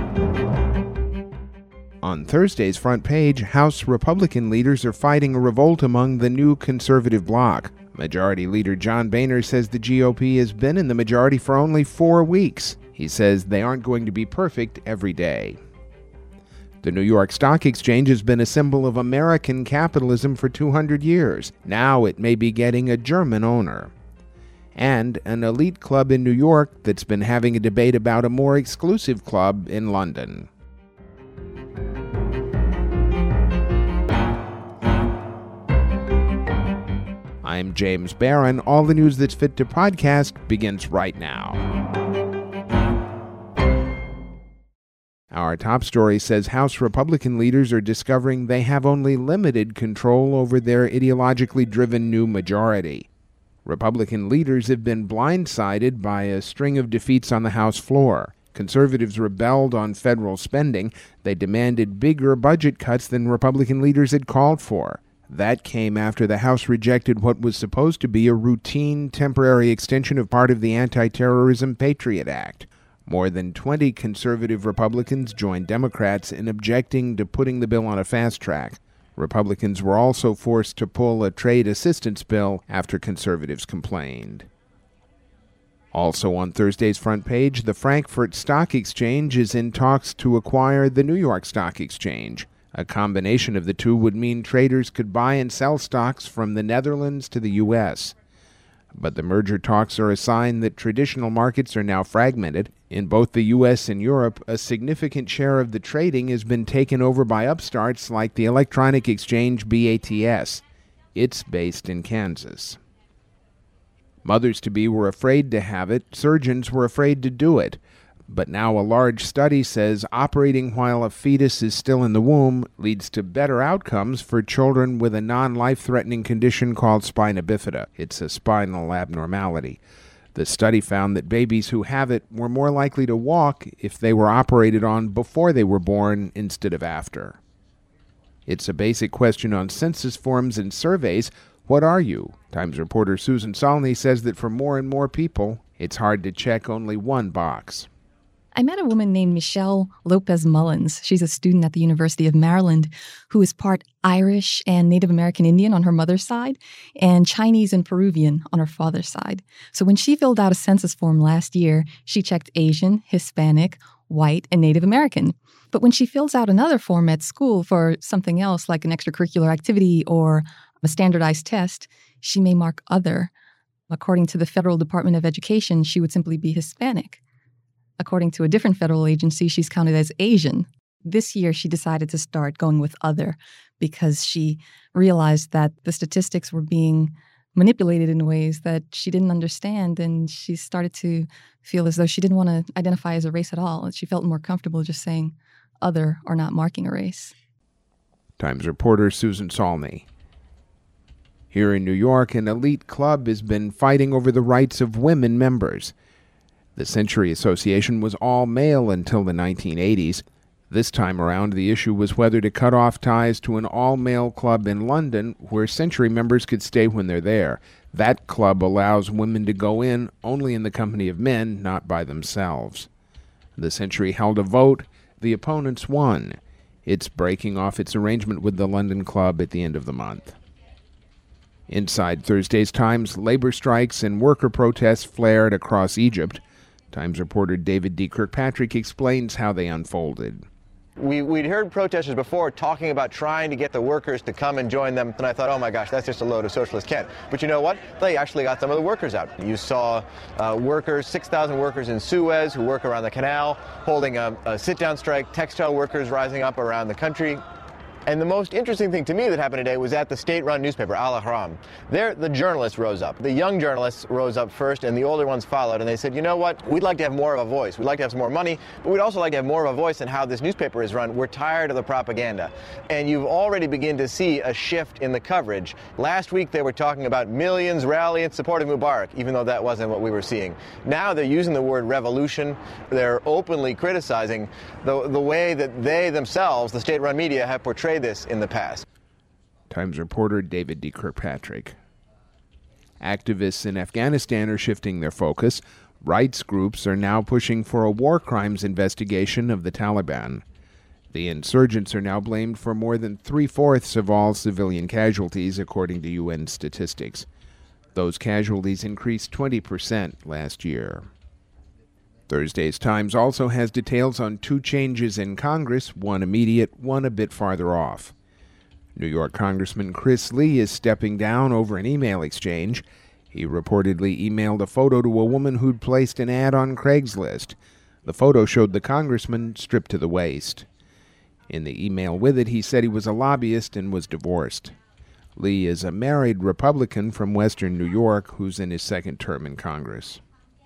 On Thursday's front page, House Republican leaders are fighting a revolt among the new conservative bloc. Majority Leader John Boehner says the GOP has been in the majority for only 4 weeks. He says they aren't going to be perfect every day. The New York Stock Exchange has been a symbol of American capitalism for 200 years. Now it may be getting a German owner. And an elite club in New York that's been having a debate about a more exclusive club in London. I'm James Barron. All the news that's fit to podcast begins right now. Our top story says House Republican leaders are discovering they have only limited control over their ideologically driven new majority. Republican leaders have been blindsided by a string of defeats on the House floor. Conservatives rebelled on federal spending. They demanded bigger budget cuts than Republican leaders had called for. That came after the House rejected what was supposed to be a routine temporary extension of part of the Anti-Terrorism Patriot Act. More than 20 conservative Republicans joined Democrats in objecting to putting the bill on a fast track. Republicans were also forced to pull a trade assistance bill after conservatives complained. Also on Thursday's front page, the Frankfurt Stock Exchange is in talks to acquire the New York Stock Exchange. A combination of the two would mean traders could buy and sell stocks from the Netherlands to the U.S. But the merger talks are a sign that traditional markets are now fragmented. In both the U.S. and Europe, a significant share of the trading has been taken over by upstarts like the electronic exchange BATS. It's based in Kansas. Mothers-to-be were afraid to have it. Surgeons were afraid to do it. But now a large study says operating while a fetus is still in the womb leads to better outcomes for children with a non-life-threatening condition called spina bifida. It's a spinal abnormality. The study found that babies who have it were more likely to walk if they were operated on before they were born instead of after. It's a basic question on census forms and surveys. What are you? Times reporter Susan Salney says that for more and more people, it's hard to check only one box. I met a woman named Michelle Lopez Mullins. She's a student at the University of Maryland who is part Irish and Native American Indian on her mother's side and Chinese and Peruvian on her father's side. So when she filled out a census form last year, she checked Asian, Hispanic, white, and Native American. But when she fills out another form at school for something else like an extracurricular activity or a standardized test, she may mark other. According to the Federal Department of Education, she would simply be Hispanic. According to a different federal agency, she's counted as Asian. This year, she decided to start going with other because she realized that the statistics were being manipulated in ways that she didn't understand, and she started to feel as though she didn't want to identify as a race at all. She felt more comfortable just saying other or not marking a race. Times reporter Susan Salney. Here in New York, an elite club has been fighting over the rights of women members. The Century Association was all male until the 1980s. This time around, the issue was whether to cut off ties to an all-male club in London where Century members could stay when they're there. That club allows women to go in only in the company of men, not by themselves. The Century held a vote. The opponents won. It's breaking off its arrangement with the London club at the end of the month. Inside Thursday's Times, labor strikes and worker protests flared across Egypt. Times reporter David D. Kirkpatrick explains how they unfolded. We'd heard protesters before talking about trying to get the workers to come and join them, and I thought, oh my gosh, that's just a load of socialist cant. But you know what? They actually got some of the workers out. You saw workers, 6,000 workers in Suez who work around the canal, holding a sit-down strike, textile workers rising up around the country. And the most interesting thing to me that happened today was at the state-run newspaper, Al Ahram. There, the journalists rose up. The young journalists rose up first, and the older ones followed. And they said, you know what? We'd like to have more of a voice. We'd like to have some more money, but we'd also like to have more of a voice in how this newspaper is run. We're tired of the propaganda. And you've already begun to see a shift in the coverage. Last week, they were talking about millions rally in support of Mubarak, even though that wasn't what we were seeing. Now they're using the word revolution. They're openly criticizing the way that they themselves, the state-run media, have portrayed this in the past. Times reporter David D. Kirkpatrick. Activists in Afghanistan are shifting their focus. Rights groups are now pushing for a war crimes investigation of the Taliban. The insurgents are now blamed for more than 3/4 of all civilian casualties, according to UN statistics. Those casualties increased 20% last year. Thursday's Times also has details on 2 changes in Congress, one immediate, one a bit farther off. New York Congressman Chris Lee is stepping down over an email exchange. He reportedly emailed a photo to a woman who'd placed an ad on Craigslist. The photo showed the congressman stripped to the waist. In the email with it, he said he was a lobbyist and was divorced. Lee is a married Republican from western New York who's in his second term in Congress.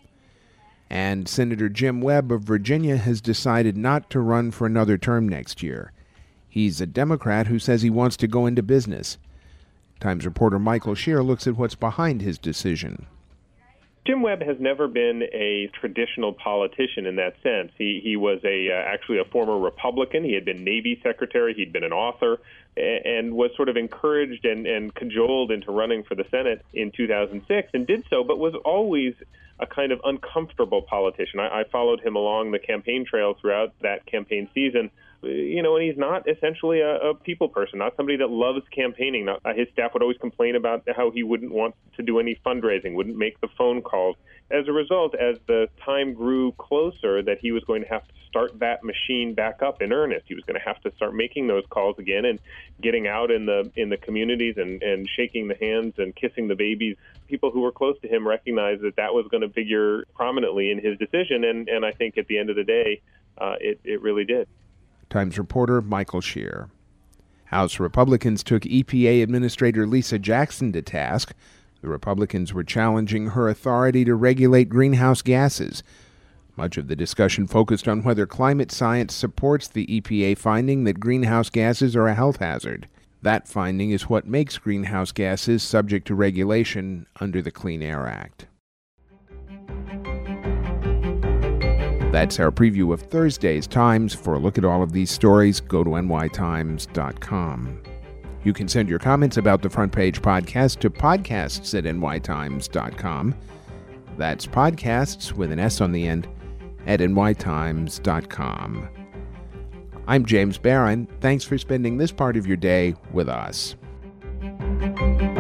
And Senator Jim Webb of Virginia has decided not to run for another term next year. He's a Democrat who says he wants to go into business. Times reporter Michael Shear looks at what's behind his decision. Jim Webb has never been a traditional politician in that sense. He was actually a former Republican. He had been Navy Secretary. He'd been an author and was sort of encouraged and cajoled into running for the Senate in 2006 and did so, but was always a kind of uncomfortable politician. I followed him along the campaign trail throughout that campaign season. And he's not essentially a people person, not somebody that loves campaigning. His staff would always complain about how he wouldn't want to do any fundraising, wouldn't make the phone calls. As a result, as the time grew closer that he was going to have to start that machine back up in earnest, he was going to have to start making those calls again and getting out in the communities and shaking the hands and kissing the babies. People who were close to him recognized that was going to figure prominently in his decision, and I think at the end of the day, it really did. Times reporter Michael Shear. House Republicans took EPA Administrator Lisa Jackson to task. The Republicans were challenging her authority to regulate greenhouse gases. Much of the discussion focused on whether climate science supports the EPA finding that greenhouse gases are a health hazard. That finding is what makes greenhouse gases subject to regulation under the Clean Air Act. That's our preview of Thursday's Times. For a look at all of these stories, go to nytimes.com. You can send your comments about the Front Page Podcast to podcasts@nytimes.com. That's podcasts with an S on the end at nytimes.com. I'm James Barron. Thanks for spending this part of your day with us.